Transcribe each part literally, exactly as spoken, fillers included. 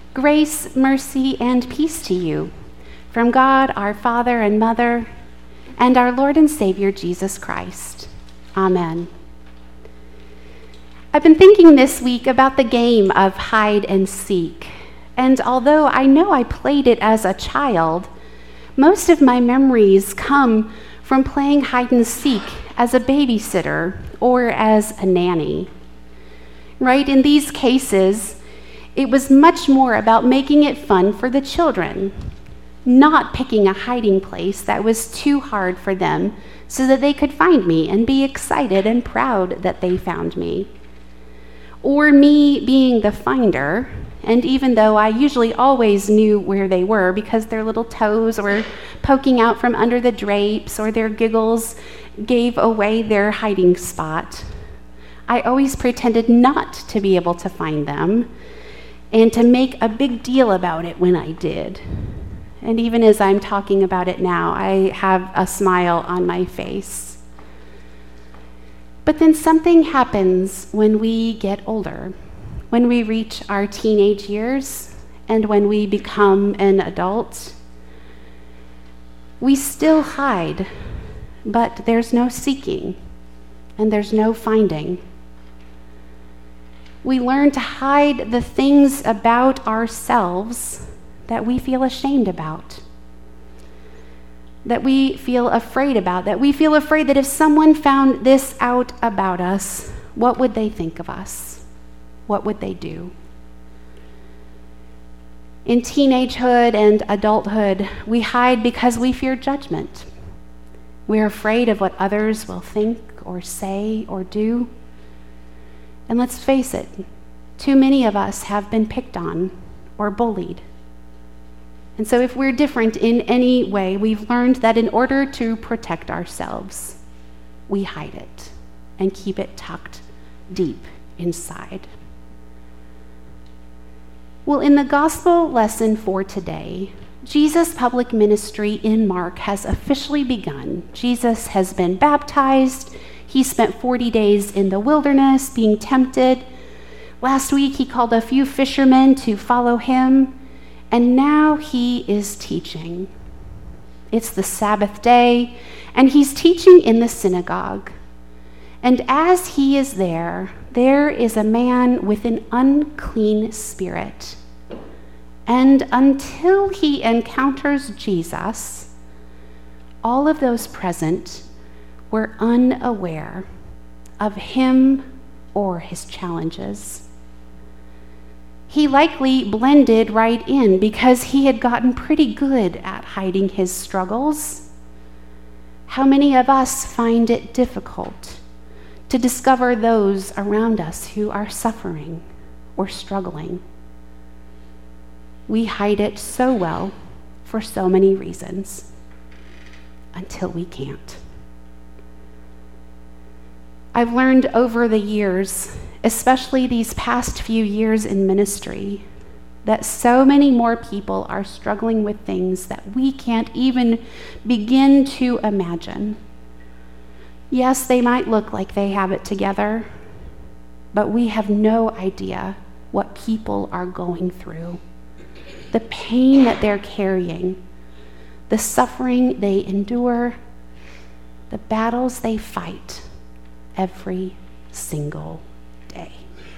Grace, mercy, and peace to you from God, our Father and Mother, and our Lord and Savior, Jesus Christ. Amen. I've been thinking this week about the game of hide and seek, and although I know I played it as a child, most of my memories come from playing hide and seek as a babysitter or as a nanny. Right? In these cases, it was much more about making it fun for the children, not picking a hiding place that was too hard for them so that they could find me and be excited and proud that they found me. Or me being the finder, and even though I usually always knew where they were because their little toes were poking out from under the drapes or their giggles gave away their hiding spot, I always pretended not to be able to find them and to make a big deal about it when I did. And even as I'm talking about it now, I have a smile on my face. But then something happens when we get older, when we reach our teenage years, and when we become an adult. We still hide, but there's no seeking, and there's no finding. We learn to hide the things about ourselves that we feel ashamed about, that we feel afraid about, that we feel afraid that if someone found this out about us, what would they think of us? What would they do? In teenagehood and adulthood, we hide because we fear judgment. We're afraid of what others will think or say or do. And let's face it, too many of us have been picked on or bullied. And so if we're different in any way, we've learned that in order to protect ourselves, we hide it and keep it tucked deep inside. Well, in the gospel lesson for today, Jesus' public ministry in Mark has officially begun. Jesus has been baptized. He spent forty days in the wilderness being tempted. Last week, he called a few fishermen to follow him. And now he is teaching. It's the Sabbath day, and he's teaching in the synagogue. And as he is there, there is a man with an unclean spirit. And until he encounters Jesus, all of those present were unaware of him or his challenges. He likely blended right in because he had gotten pretty good at hiding his struggles. How many of us find it difficult to discover those around us who are suffering or struggling? We hide it so well for so many reasons until we can't. I've learned over the years, especially these past few years in ministry, that so many more people are struggling with things that we can't even begin to imagine. Yes, they might look like they have it together, but we have no idea what people are going through, the pain that they're carrying, the suffering they endure, the battles they fight every single day.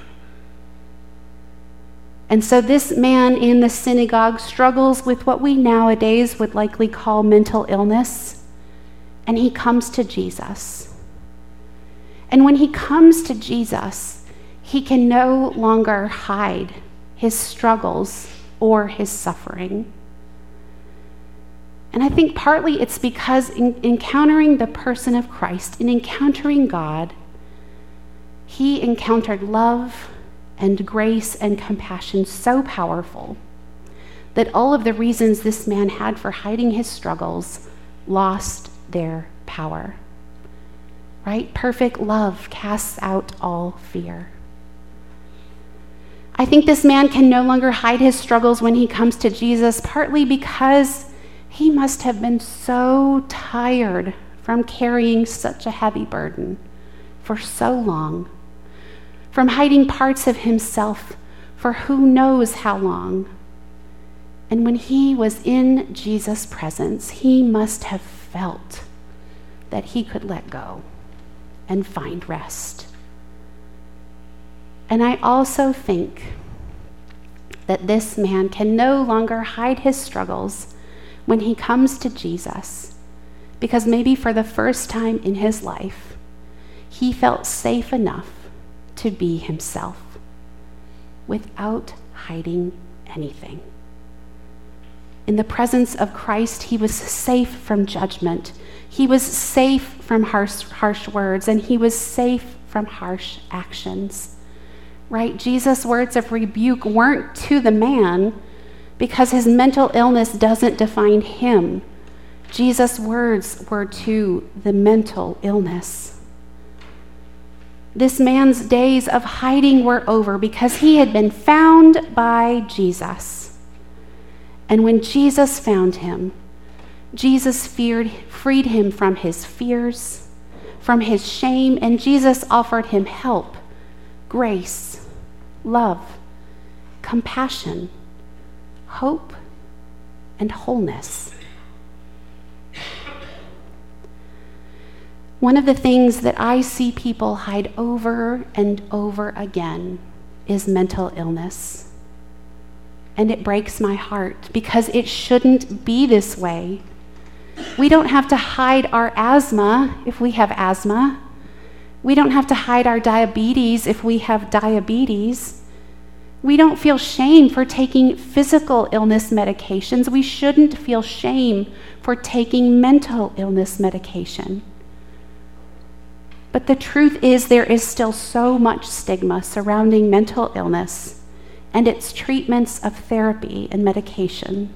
And so this man in the synagogue struggles with what we nowadays would likely call mental illness, and he comes to Jesus. And when he comes to Jesus, he can no longer hide his struggles or his suffering. And I think partly it's because in encountering the person of Christ, in encountering God, he encountered love and grace and compassion so powerful that all of the reasons this man had for hiding his struggles lost their power. Right? Perfect love casts out all fear. I think this man can no longer hide his struggles when he comes to Jesus, partly because he must have been so tired from carrying such a heavy burden for so long, from hiding parts of himself for who knows how long. And when he was in Jesus' presence, he must have felt that he could let go and find rest. And I also think that this man can no longer hide his struggles when he comes to Jesus, because maybe for the first time in his life, he felt safe enough to be himself without hiding anything. In the presence of Christ, he was safe from judgment. He was safe from harsh, harsh words, and he was safe from harsh actions. Right? Jesus' words of rebuke weren't to the man because his mental illness doesn't define him. Jesus' words were to the mental illness. This man's days of hiding were over because he had been found by Jesus. And when Jesus found him, Jesus feared, freed him from his fears, from his shame, and Jesus offered him help, grace, love, compassion, hope, and wholeness. One of the things that I see people hide over and over again is mental illness. And it breaks my heart because it shouldn't be this way. We don't have to hide our asthma if we have asthma. We don't have to hide our diabetes if we have diabetes. We don't feel shame for taking physical illness medications. We shouldn't feel shame for taking mental illness medication. But the truth is, there is still so much stigma surrounding mental illness and its treatments of therapy and medication.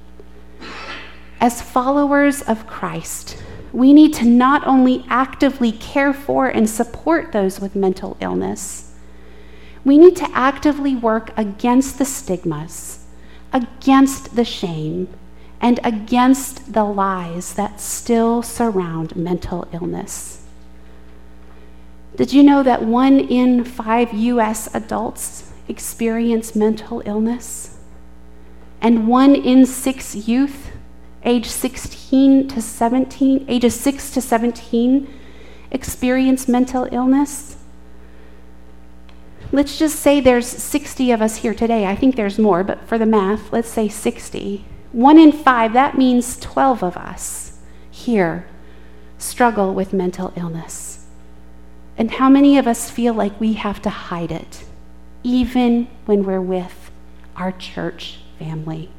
As followers of Christ, we need to not only actively care for and support those with mental illness, we need to actively work against the stigmas, against the shame, and against the lies that still surround mental illness. Did you know that one in five U S adults experience mental illness? And one in six youth, age sixteen to seventeen, ages six to seventeen, experience mental illness? Let's just say there's sixty of us here today. I think there's more, but for the math, let's say sixty. One in five, that means twelve of us here struggle with mental illness. And how many of us feel like we have to hide it, even when we're with our church family?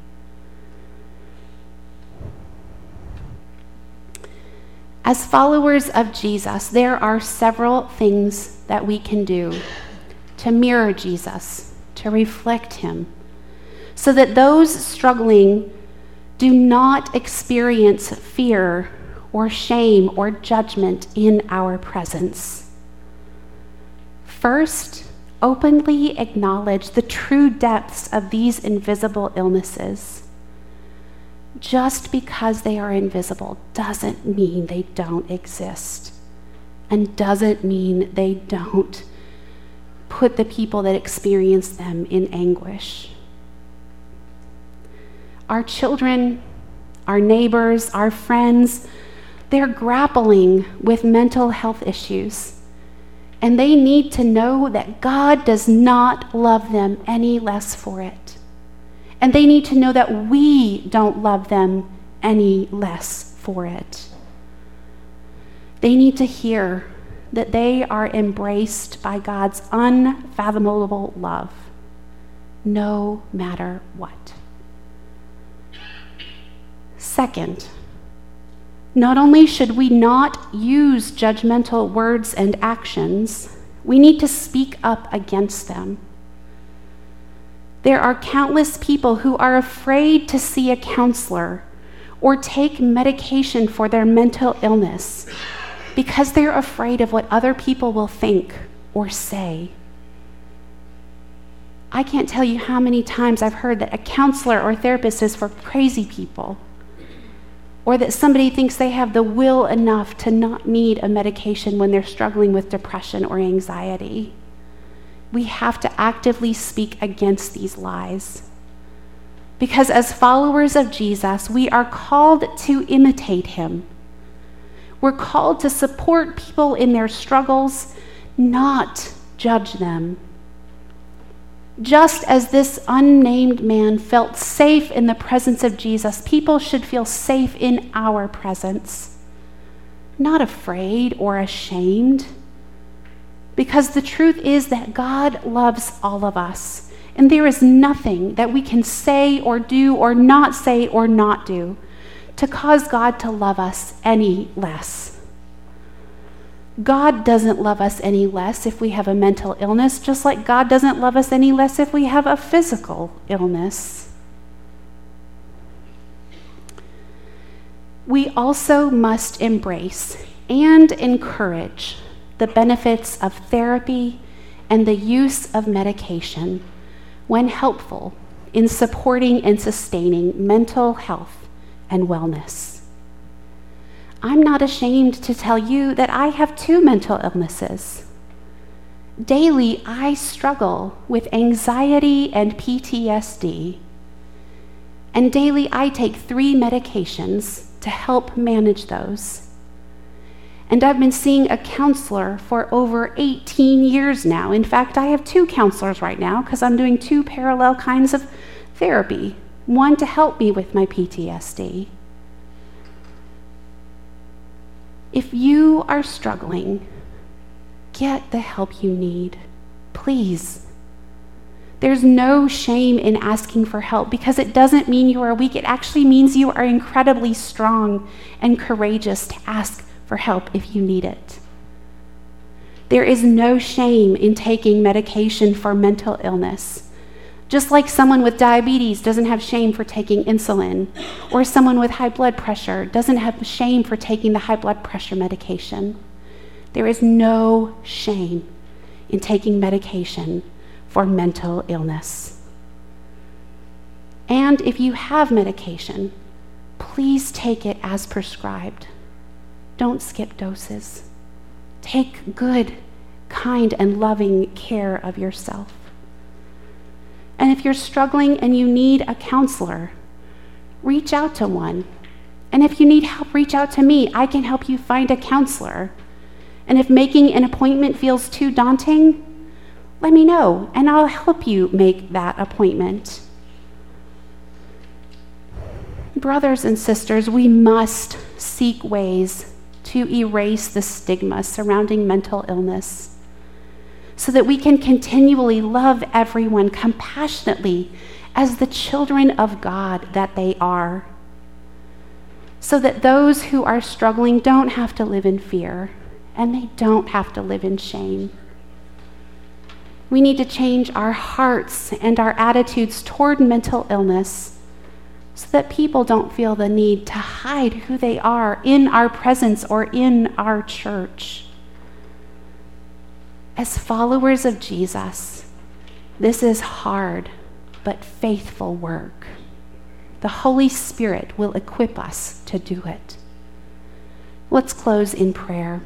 As followers of Jesus, there are several things that we can do to mirror Jesus, to reflect him, so that those struggling do not experience fear or shame or judgment in our presence. First, openly acknowledge the true depths of these invisible illnesses. Just because they are invisible doesn't mean they don't exist, and doesn't mean they don't put the people that experience them in anguish. Our children, our neighbors, our friends, they're grappling with mental health issues. And they need to know that God does not love them any less for it. And they need to know that we don't love them any less for it. They need to hear that they are embraced by God's unfathomable love, no matter what. Second, not only should we not use judgmental words and actions, we need to speak up against them. There are countless people who are afraid to see a counselor or take medication for their mental illness because they're afraid of what other people will think or say. I can't tell you how many times I've heard that a counselor or therapist is for crazy people, or that somebody thinks they have the will enough to not need a medication when they're struggling with depression or anxiety. we have to actively speak against these lies. Because as followers of Jesus, we are called to imitate him. We're called to support people in their struggles, not judge them. Just as this unnamed man felt safe in the presence of Jesus, people should feel safe in our presence, not afraid or ashamed. Because the truth is that God loves all of us, and there is nothing that we can say or do or not say or not do to cause God to love us any less. God doesn't love us any less if we have a mental illness, just like God doesn't love us any less if we have a physical illness. We also must embrace and encourage the benefits of therapy and the use of medication when helpful in supporting and sustaining mental health and wellness. I'm not ashamed to tell you that I have two mental illnesses. Daily, I struggle with anxiety and P T S D. And daily, I take three medications to help manage those. And I've been seeing a counselor for over eighteen years now. In fact, I have two counselors right now because I'm doing two parallel kinds of therapy, one to help me with my P T S D. If you are struggling, get the help you need, please. There's no shame in asking for help because it doesn't mean you are weak. It actually means you are incredibly strong and courageous to ask for help if you need it. There is no shame in taking medication for mental illness. Just like someone with diabetes doesn't have shame for taking insulin, or someone with high blood pressure doesn't have shame for taking the high blood pressure medication. There is no shame in taking medication for mental illness. And if you have medication, please take it as prescribed. Don't skip doses. Take good, kind, and loving care of yourself. And if you're struggling and you need a counselor, reach out to one. And if you need help, reach out to me. I can help you find a counselor. And if making an appointment feels too daunting, let me know, and I'll help you make that appointment. Brothers and sisters, we must seek ways to erase the stigma surrounding mental illness, so that we can continually love everyone compassionately as the children of God that they are, so that those who are struggling don't have to live in fear and they don't have to live in shame. We need to change our hearts and our attitudes toward mental illness so that people don't feel the need to hide who they are in our presence or in our church. As followers of Jesus, this is hard but faithful work. The Holy Spirit will equip us to do it. Let's close in prayer.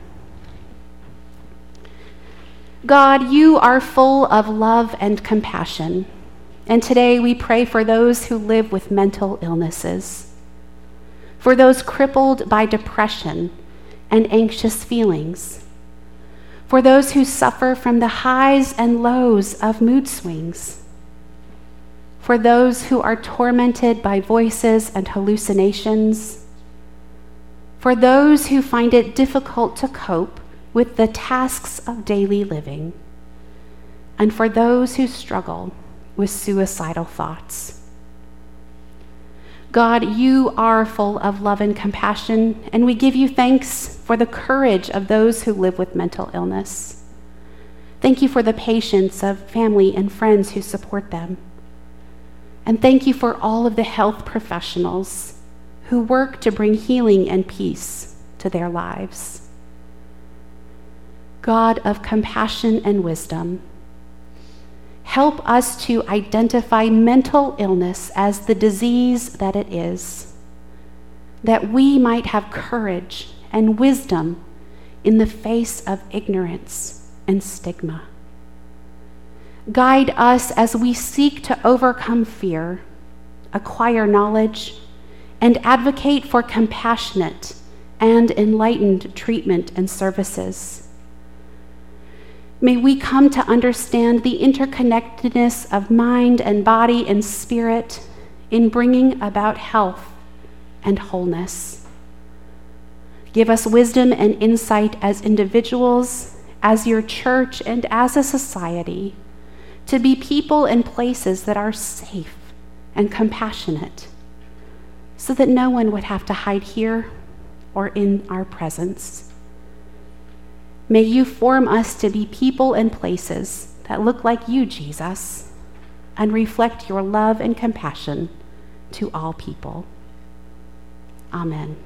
God, you are full of love and compassion, and today we pray for those who live with mental illnesses, for those crippled by depression and anxious feelings, for those who suffer from the highs and lows of mood swings, for those who are tormented by voices and hallucinations, for those who find it difficult to cope with the tasks of daily living, and for those who struggle with suicidal thoughts. God, you are full of love and compassion, and we give you thanks for the courage of those who live with mental illness. Thank you for the patience of family and friends who support them. And thank you for all of the health professionals who work to bring healing and peace to their lives. God of compassion and wisdom, help us to identify mental illness as the disease that it is, that we might have courage and wisdom in the face of ignorance and stigma. Guide us as we seek to overcome fear, acquire knowledge, and advocate for compassionate and enlightened treatment and services. May we come to understand the interconnectedness of mind and body and spirit in bringing about health and wholeness. Give us wisdom and insight as individuals, as your church, and as a society, to be people and places that are safe and compassionate, so that no one would have to hide here or in our presence. May you form us to be people and places that look like you, Jesus, and reflect your love and compassion to all people. Amen.